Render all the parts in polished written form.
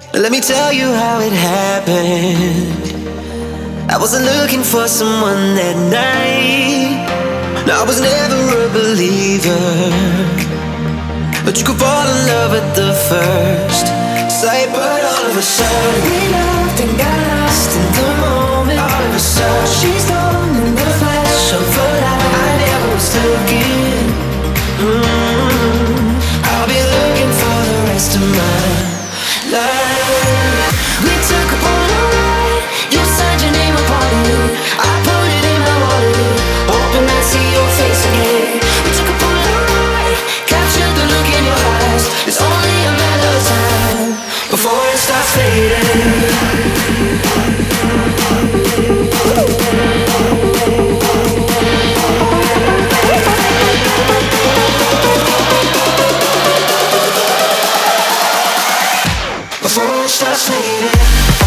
Let me tell you how it happened. I wasn't looking for someone that night. No, I was never a believer, but you could fall in love at the first sight. But all of a sudden we loved and got lost in the moment. All of a sudden she's gone in the flash of a light. I never was looking. I'll be looking for the rest of my life. We took a Polaroid. You signed your name upon it. I put it in my wallet, hoping I'd see your face again. We took a Polaroid, captured the look in your eyes. It's only a matter of time before it starts fading. Before it starts fading.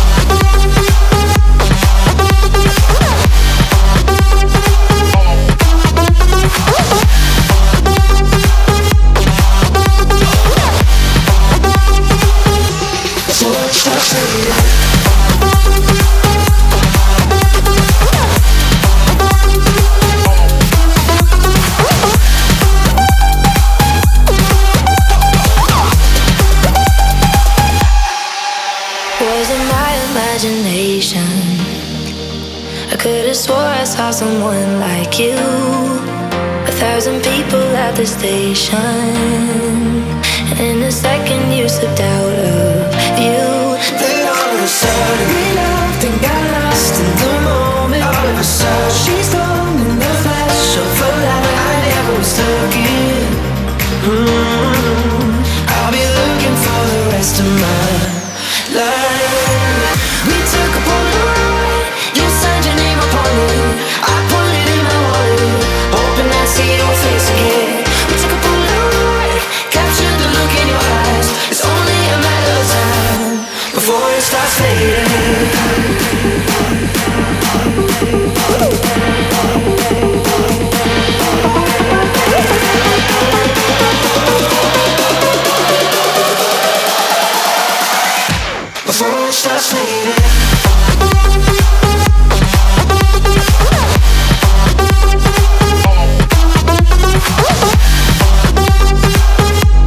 Imagination. I could've swore I saw someone like you. 1,000 people at the station, and in a second you slipped out of view. Then all of a sudden we loved and got lost in the moment. All of a sudden she's gone in the flash of a light. I never was looking. I'll be looking for the rest of my life. We took a Polaroid. You signed your name upon it. I put it in my wallet, hoping I'd see your face again. We took a Polaroid, captured the look in your eyes. It's only a matter of time before it starts fading. Before it starts fading.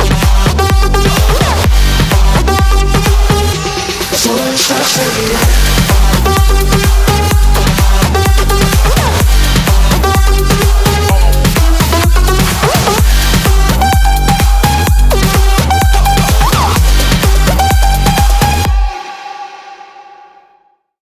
Before it starts fading.